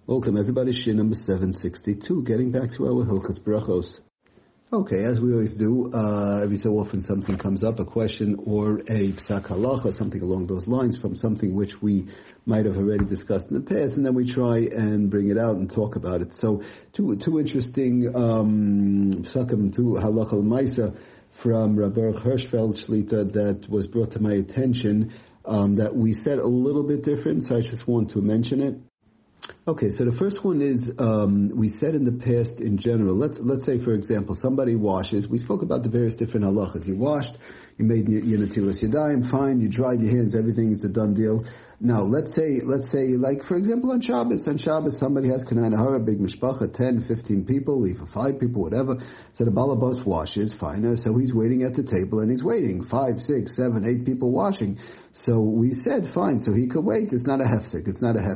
Welcome everybody, Shir number 762, getting back to our Hilchas Brachos. Okay, as we always do, every so often something comes up, a question or a psak halacha, something along those lines from something which we might have already discussed in the past, and then we try and bring it out and talk about it. So, two interesting psakim, two halacha l'maisa from Rabbi Hirschfeld Shlita that was brought to my attention that we said a little bit different, so I just want to mention it. Okay, so the first one is, we said in the past in general, let's say for example, somebody washes, we spoke about the various different halachas. You washed, you made your netilas yadayim, fine, you dried your hands, everything is a done deal. Now, let's say, like, for example, on Shabbos somebody has Kanai Nahara, big mishpacha, 10, 15 people, even 5 people, whatever. So the balabas washes, fine. So he's waiting at the table and he's waiting. 5, 6, 7, 8 people washing. So we said, fine, so he could wait. It's not a hefsek.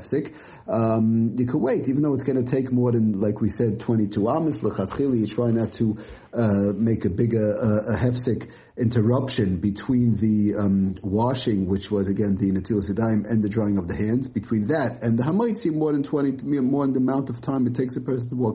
You could wait, even though it's going to take more than, like we said, 22 amas. L'chatchili, you try not to make a bigger a hefsek interruption between the washing, which was again the netilas yadayim, and the drying of the hands. Between that and the hamaitzi, more than the amount of time it takes a person to walk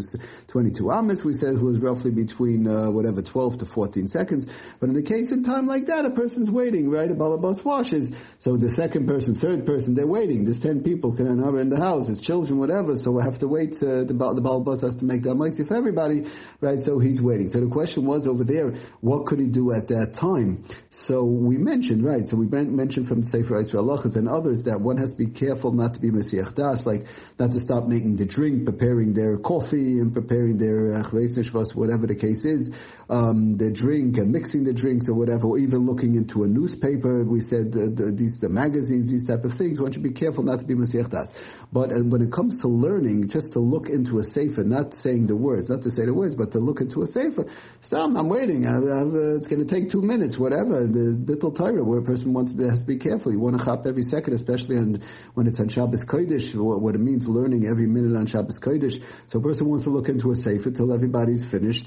22 amas. We said it was roughly between 12 to 14 seconds. But in the case in time like that, a person's waiting, right? A balabas washes, so the second person, third person, they're waiting. There's 10 people in the house, it's children, whatever. So we have to wait. The balabas has to make the hamaitzi for everybody, right? So he's waiting. So the question was over there, what could he do at that time? So we mentioned, right? So we mentioned from the Sefer Yisrael Halachos and others that one has to be careful not to be Mesiach Das, like not to stop making the drink, preparing their coffee and preparing their whatever the case is, their drink and mixing the drinks or whatever, or even looking into a newspaper. We said these magazines, these type of things. One should be careful not to be Mesiach Das. But when it comes to learning, just to look into a sefer, not saying the words, not to say the words, but to look into a sefer. Stop, I'm waiting. It's going to take 2 minutes, whatever. The Bittul Torah, where a person has to be careful. You want to chop every second, especially when it's on Shabbos Kodesh, what it means learning every minute on Shabbos Kodesh. So a person wants to look into a sefer till everybody's finished.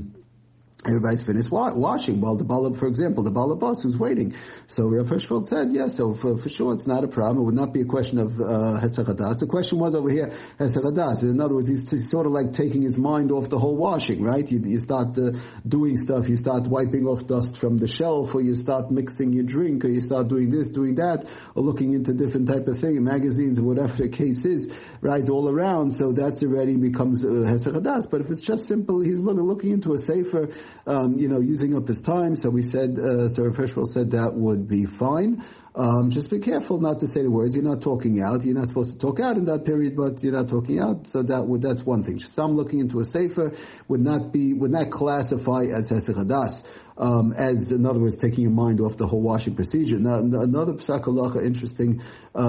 Everybody's finished washing, while the balabas who's waiting. So Rav Hirschfeld said, so for sure it's not a problem. It would not be a question of Hesach Hadas. The question was over here, Hesach Hadas. In other words, he's sort of like taking his mind off the whole washing, right? You start doing stuff, you start wiping off dust from the shelf, or you start mixing your drink, or you start doing this, doing that, or looking into different type of thing, magazines, or whatever the case is, right, all around. So that's already becomes Hesach Hadas. But if it's just simple, he's looking into a sefer, using up his time. So we said, so Rav Hirschfeld said that would be fine. Just be careful not to say the words. You're not talking out. You're not supposed to talk out in that period, but you're not talking out. So that's one thing. Some looking into a sefer would not classify as Hesach Hadas, as in other words taking your mind off the whole washing procedure. Now another psak halacha interesting,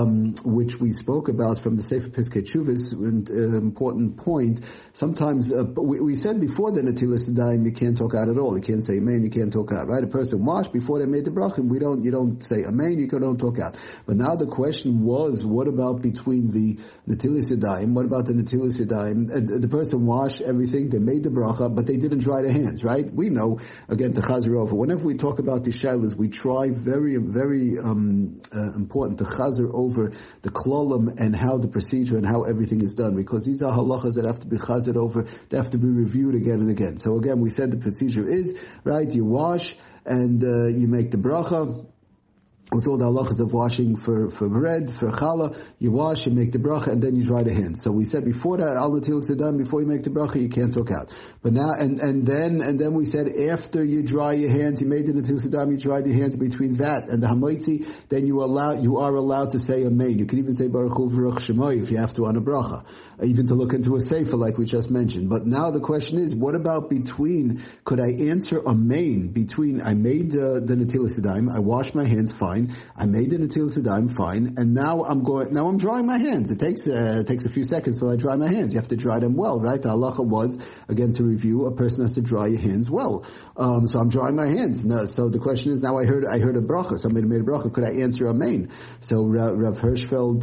which we spoke about from the Sefer Piskei Teshuvos, an important point. Sometimes we said before the netilas yadayim you can't talk out at all. You can't say amen. You can't talk out. Right? A person washed before they made the bracha. You don't say amen. You don't talk out. But now the question was, what about between the netilas yadayim? What about the netilas yadayim? The person washed everything. They made the bracha, but they didn't dry their hands. Right? We know again to chazer over. Whenever we talk about the shaylas, we try very, very important to chazer over the klolim and how the procedure and how everything is done, because these are halachas that have to be chazer over. They have to be reviewed again and again. So again, we said the procedure is right. You wash and you make the bracha. With all the halachas of washing for bread, for challah, you wash, you make the bracha, and then you dry the hands. So we said before that, al netilas yadayim, before you make the bracha, you can't talk out. But now, and then we said after you dry your hands, you made the netilas yadayim, you dried your hands. Between that and the hamaitzi, then you are allowed to say amen. You can even say baruch hu v'ruch shemoy if you have to on a bracha, even to look into a sefer like we just mentioned. But now the question is, what about between? Could I answer amen between? I made the netilas yadayim, I washed my hands, fine. I made the netilas yadayim, fine, and now I'm drying my hands. It takes a few seconds till I dry my hands. You have to dry them well, right? The halacha was, again to review, a person has to dry your hands well. So I'm drying my hands. Now, so the question is, now I heard a bracha. Somebody made a bracha. Could I answer amen? So Rav Hirschfeld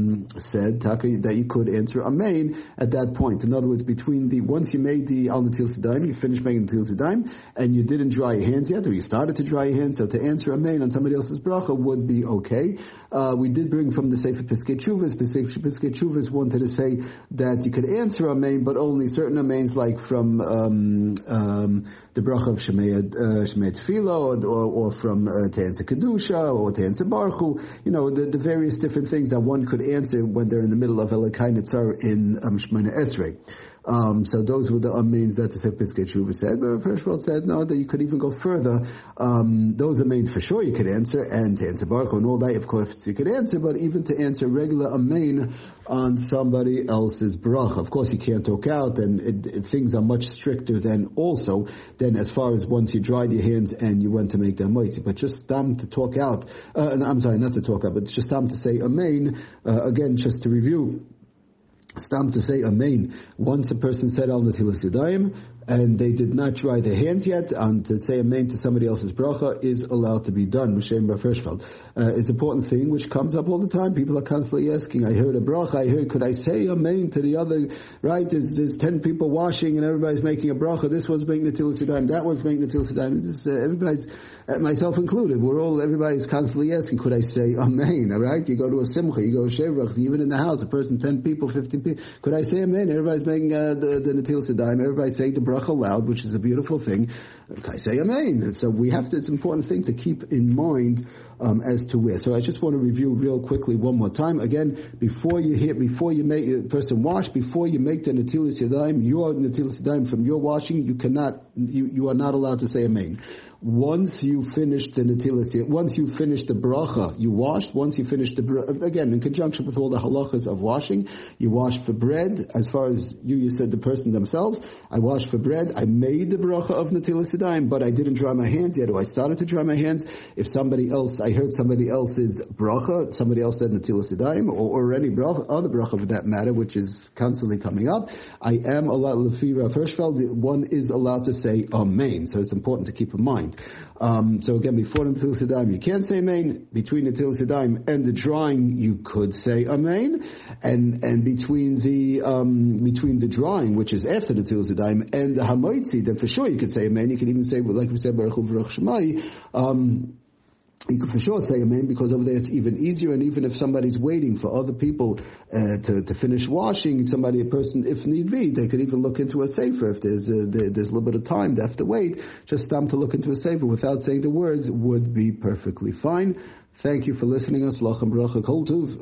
said that you could answer amen at that point. In other words, once you made the al netilas yadayim, you finished making the netilas yadayim, and you didn't dry your hands yet, or you started to dry your hands. So to answer amen on somebody else's bracha, bracha would be okay. We did bring from the Sefer Piskei Teshuvos. Piskei Teshuvos wanted to say that you could answer Amen, but only certain Amens, like from the bracha of Shemei Tefillah, or from to answer Kedusha, or to answer Baruch Hu, the various different things that one could answer when they're in the middle of Elokai Netzar in Shemona Esrei. So those were the amens that the Sefer Piskei Teshuvos said. But Hirschfeld said no, that you could even go further. Those amens for sure you could answer, and to answer Baruch Hu and all that, of course you could answer. But even to answer regular amen on somebody else's bracha, of course you can't talk out, and things are much stricter than as far as once you dried your hands and you went to make the moitzi. But just stam to talk out. I'm sorry, not to talk out, but just stam to say amen. Again, just to review. Stam to say amen. Once a person said al netilas yadayim and they did not dry their hands yet, and to say amen to somebody else's bracha is allowed to be done. M'shem Rav Hirschfeld. It's an important thing which comes up all the time. People are constantly asking, I heard a bracha, could I say amen to the other, right? There's 10 people washing and everybody's making a bracha. This one's making netilas yadayim, that one's making netilas yadayim. Everybody's, myself included, everybody's constantly asking, could I say amen? All right? You go to a simcha, you go to shevrach, even in the house, a person, 10 people, 15 people, could I say amen? Everybody's making the netilas yadayim, everybody's saying the bracha aloud, which is a beautiful thing. Could I say amen? So it's an important thing to keep in mind as to where. So I just want to review real quickly one more time. Again, before you make a person wash, before you make the netilas yadayim, your netilas yadayim from your washing, you are not allowed to say amen. Once you finish the netilas, once you finish the bracha, you washed. Once you finish again, in conjunction with all the halachas of washing, you wash for bread. As far as you said the person themselves, I washed for bread. I made the bracha of netilas yadayim, but I didn't dry my hands yet. Or I started to dry my hands. If I heard somebody else's bracha, somebody else said netilas yadayim, or any bracha, other bracha for that matter, which is constantly coming up, I am allowed, Lefi Rav Hirschfeld, one is allowed to say amen. So it's important to keep in mind. So again, before the netilas yadayim, you can't say amen. Between the netilas yadayim and the drying, you could say amen. And between the drying, which is after the netilas yadayim, and the hamoitzi, then for sure you could say amen. You can even say, like we said, Baruch Hu v'Ruach Shemai. You can for sure say amen, because over there it's even easier, and even if somebody's waiting for other people to finish washing, a person, if need be, they could even look into a sefer. If there's a little bit of time they have to wait, just time to look into a sefer without saying the words would be perfectly fine. Thank you for listening. Aslach and bracha kol tuv.